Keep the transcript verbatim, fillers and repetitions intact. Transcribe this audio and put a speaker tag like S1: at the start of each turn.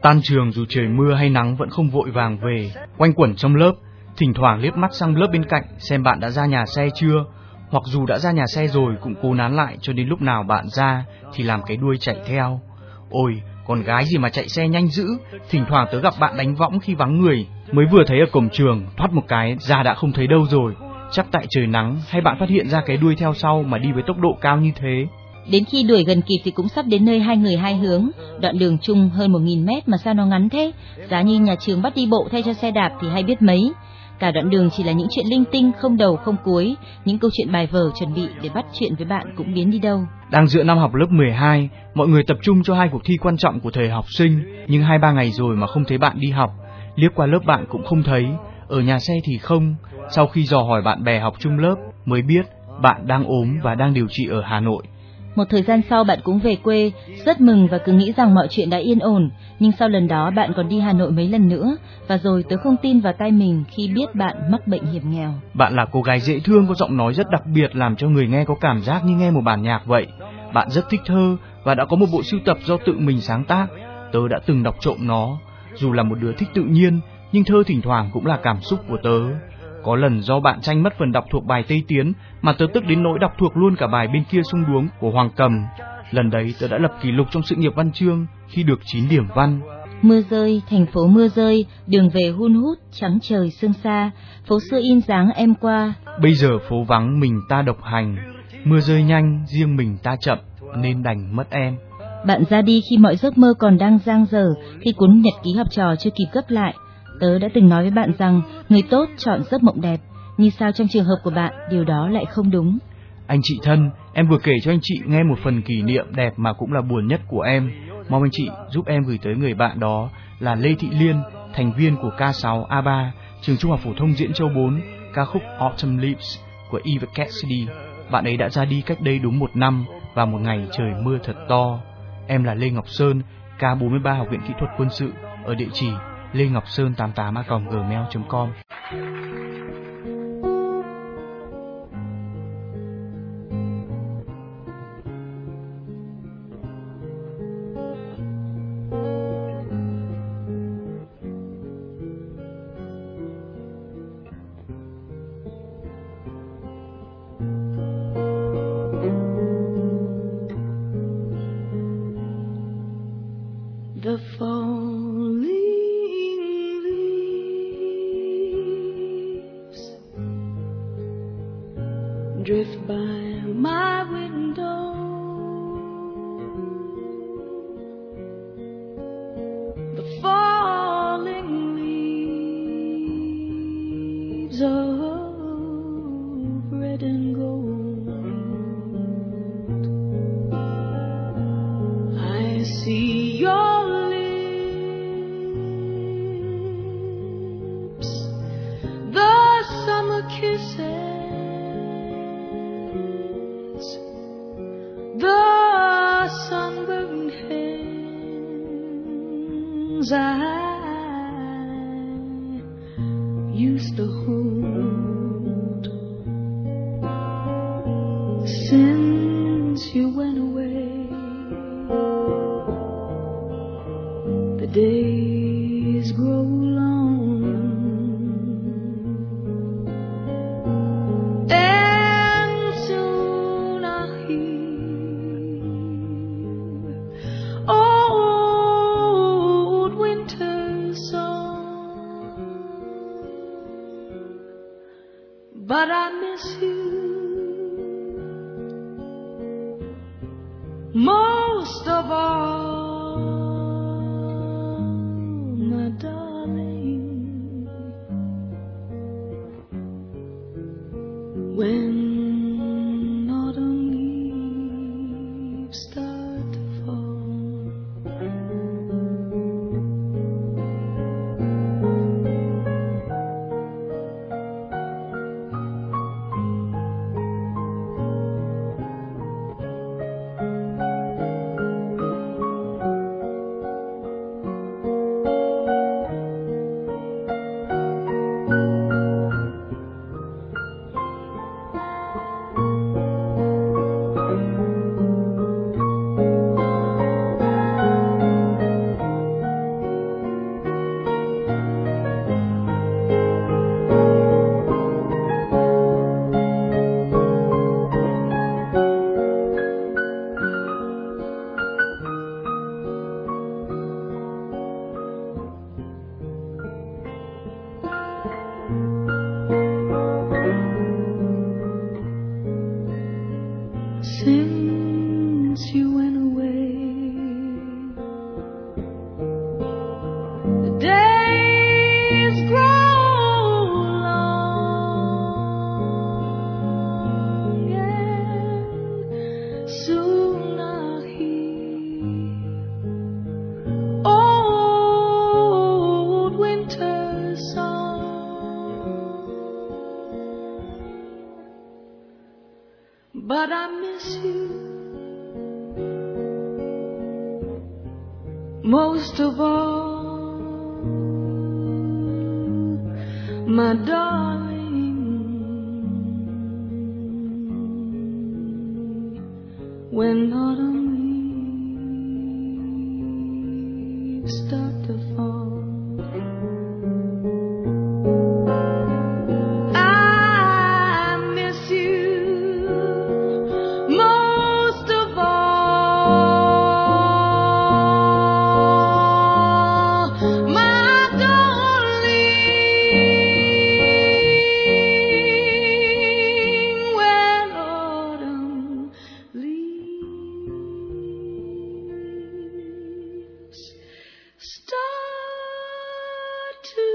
S1: Tan trường dù trời mưa hay nắng vẫn không vội vàng về, quanh quẩn trong lớp, thỉnh thoảng liếc mắt sang lớp bên cạnh xem bạn đã ra nhà xe chưa, hoặc dù đã ra nhà xe rồi cũng cố nán lại cho đến lúc nào bạn ra thì làm cái đuôi chạy theo. Ôi, con gái gì mà chạy xe nhanh dữ, thỉnh thoảng tớ gặp bạn đánh võng khi vắng người, mới vừa thấy ở cổng trường, thoát một cái ra đã không thấy đâu rồi. Chắc tại trời nắng hay bạn phát hiện ra cái đuôi theo sau mà đi với tốc độ cao như thế.
S2: Đến khi đuổi gần kịp thì cũng sắp đến nơi hai người hai hướng, đoạn đường chung hơn một nghìn mét mà sao nó ngắn thế, giá như nhà trường bắt đi bộ thay cho xe đạp thì hay biết mấy. Cả đoạn đường chỉ là những chuyện linh tinh không đầu không cuối, những câu chuyện bài vở chuẩn bị để bắt chuyện với bạn cũng biến đi đâu.
S1: Đang giữa năm học lớp mười hai, mọi người tập trung cho hai cuộc thi quan trọng của thời học sinh, nhưng hai ba ngày rồi mà không thấy bạn đi học, liếc qua lớp bạn cũng không thấy, ở nhà xe thì không. Sau khi dò hỏi bạn bè học chung lớp mới biết bạn đang ốm và đang điều trị ở Hà Nội.
S2: Một thời gian sau bạn cũng về quê, rất mừng và cứ nghĩ rằng mọi chuyện đã yên ổn, nhưng sau lần đó bạn còn đi Hà Nội mấy lần nữa, và rồi tớ không tin vào tai mình khi biết bạn mắc bệnh hiểm nghèo.
S1: Bạn là cô gái dễ thương, có giọng nói rất đặc biệt làm cho người nghe có cảm giác như nghe một bản nhạc vậy. Bạn rất thích thơ và đã có một bộ sưu tập do tự mình sáng tác. Tớ đã từng đọc trộm nó. Dù là một đứa thích tự nhiên, nhưng thơ thỉnh thoảng cũng là cảm xúc của tớ. Có lần do bạn tranh mất phần đọc thuộc bài Tây Tiến mà tớ tức đến nỗi đọc thuộc luôn cả bài Bên kia sông Đuống của Hoàng Cầm. Lần đấy tớ đã lập kỷ lục trong sự nghiệp văn chương khi được chín điểm văn.
S2: Mưa rơi, thành phố mưa rơi, đường về hun hút, trắng trời sương xa, phố xưa in dáng em qua.
S1: Bây giờ phố vắng mình ta độc hành, mưa rơi nhanh, riêng mình ta chậm, nên đành mất em.
S2: Bạn ra đi khi mọi giấc mơ còn đang dang dở, khi cuốn nhật ký học trò chưa kịp gấp lại. Tớ đã từng nói với bạn rằng người tốt chọn giấc mộng đẹp, nhưng sao trong trường hợp của bạn điều đó lại không đúng?
S1: Anh chị thân, em vừa kể cho anh chị nghe một phần kỷ niệm đẹp mà cũng là buồn nhất của em. Mong anh chị giúp em gửi tới người bạn đó là Lê Thị Liên, thành viên của K sáu A ba, trường Trung học phổ thông Diễn Châu bốn, ca khúc Autumn Leaves của Eva Cassidy. Bạn ấy đã ra đi cách đây đúng một năm và một ngày trời mưa thật to. Em là Lê Ngọc Sơn, K bốn mươi ba Học viện Kỹ thuật Quân sự, ở địa chỉ lê ngọc sơn tám tám a còng gmail chấm com.
S3: The falling leaves drift by my window. The falling leaves of red and gold. I see your kisses, the sunburned hands I used to hold. Since you went away, the days grow long. But I miss you most of all, my darling. When autumn leaves start to fall, most of all, my darling, when autumn leaves start to fall. Start to